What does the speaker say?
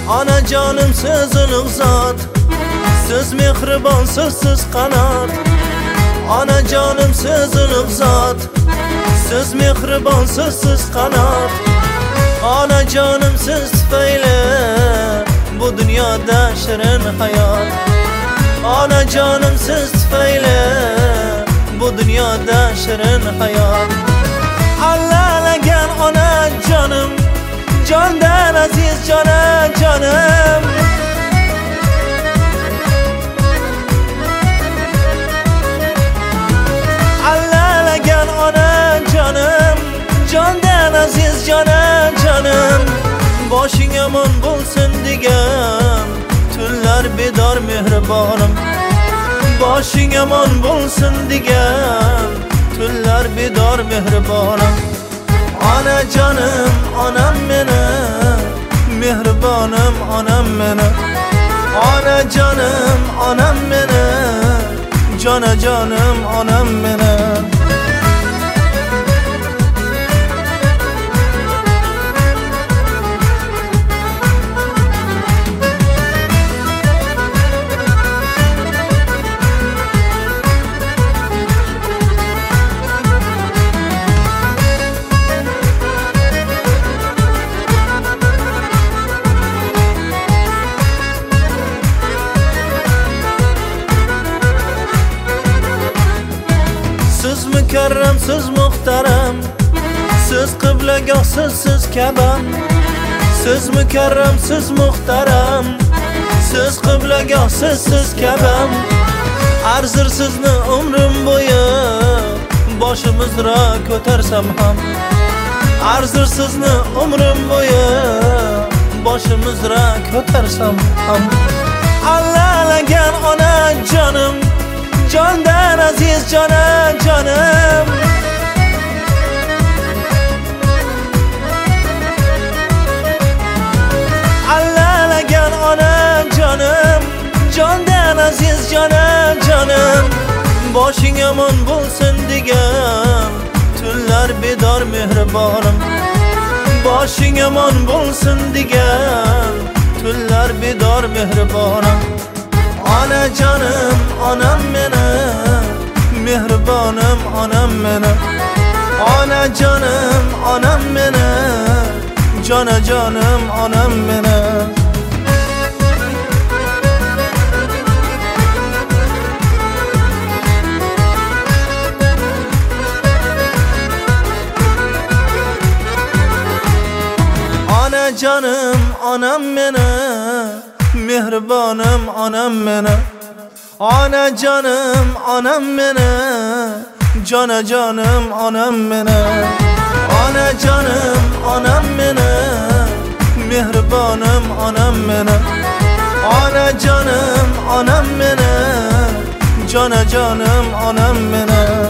Onajonim siz ulug' zot, siz mehribonsiz, siz qanot. Onajonim siz ulug' zot, siz mehribonsiz, siz qanot. Onajonim siz tufayli bu dunyoda shirin hayot. Onajonim siz tufayli bu dunyoda shirin hayot. Allalagan onajonim, jondan aziz jonajonim. Allalagan onajonim, jondan aziz jonajonim. Boshing omon bo'lsin degan tunlar bedor mehribonim. Boshing omon bo'lsin degan tunlar bedor mehribonim. Onajonim, onam meni, mehribonim onam meni. Onajonim, onam meni, jonajonim onam meni. Siz mukarram, siz muhtaram, siz qiblagohsiz, siz kabam. Siz mukarram, siz muhtaram, siz qiblagohsiz, siz kabam. Arzir sizni umrim bo'yi boshimizra ko'tarsam ham. Arzir sizni umrim bo'yi boshimizra ko'tarsam ham. Allalagan onajonim, jondan aziz jonajonim. Allalagan onajonim, jondan aziz jonajonim. Boshing omon bo'lsin degan tunlar bedor mehribonim. Boshing omon bo'lsin degan tunlar bedor mehribonim. Onajonim, onam meni, mehribonim onam meni. Onajonim, onam meni, jonajonim onam meni. Onajonim, onam meni, mehribonim onam meni. Onajonim, onam meni, jonajonim onam meni. Onajonim, onam meni, mehribonim onam meni. Onajonim, onam meni, jonajonim onam meni.